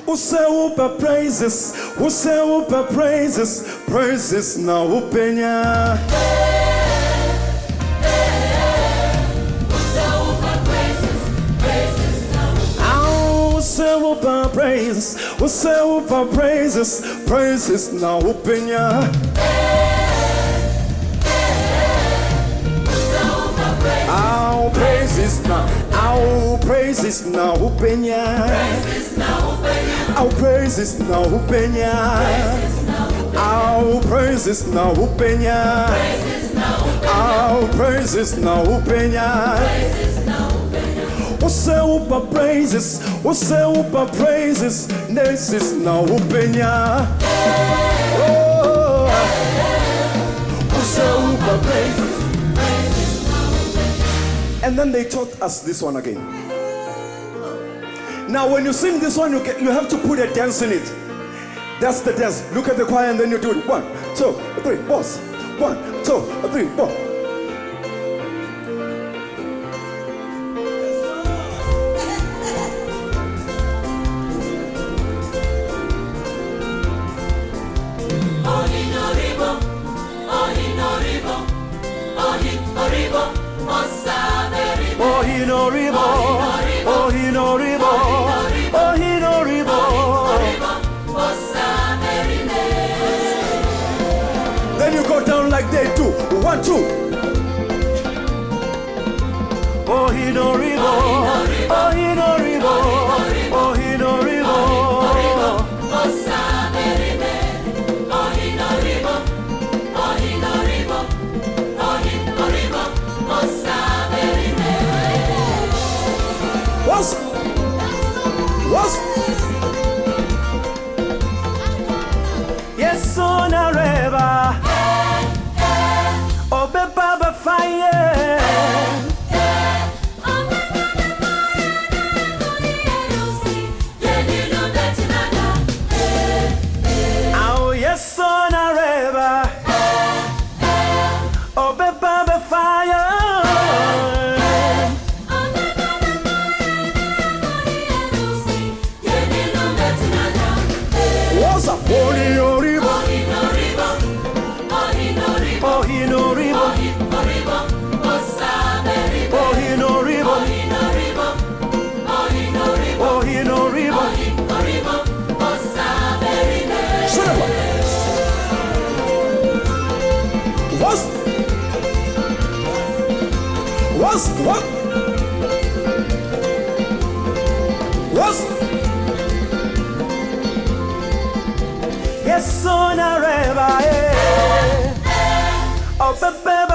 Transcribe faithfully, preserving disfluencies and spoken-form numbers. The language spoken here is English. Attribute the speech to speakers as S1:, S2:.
S1: Who say upa praises? Who say upa praises? Praises na upenya. Who say upa praises? Who say upa praises? Praises na upenya. Our praises now, our praises now, upenya. Our praises now, upenya. Our praises now, upenya. Our praises now, upenya. Who say upa praises? Who say upa praises? This is now upenya. Oh, who say upa praises? And then they taught us this one again. Now when you sing this one, you, get, you have to put a dance in it. That's the dance. Look at the choir and then you do it. One, two, three, boss. One, two, three, four.
S2: Oh, he no ribo, oh, he no ribo, oh, he no ribo.
S1: Then you go down like they do. One, two.
S2: Oh, he no ribo, oh, he no ribo, oh, he no ribo.
S1: What's What's
S2: Yes, on a river. Oh, be baba fire. Oh, yes, on a river. Oh, be baba fire.
S1: What's up? Holy no ribo.
S2: Oh, he no ribo. Oh, he no ribo. Oh, he no ribo. Oh, he no ribo.
S1: Shut up. What's What's What? What's
S2: Yes, on a river. Oh, baby.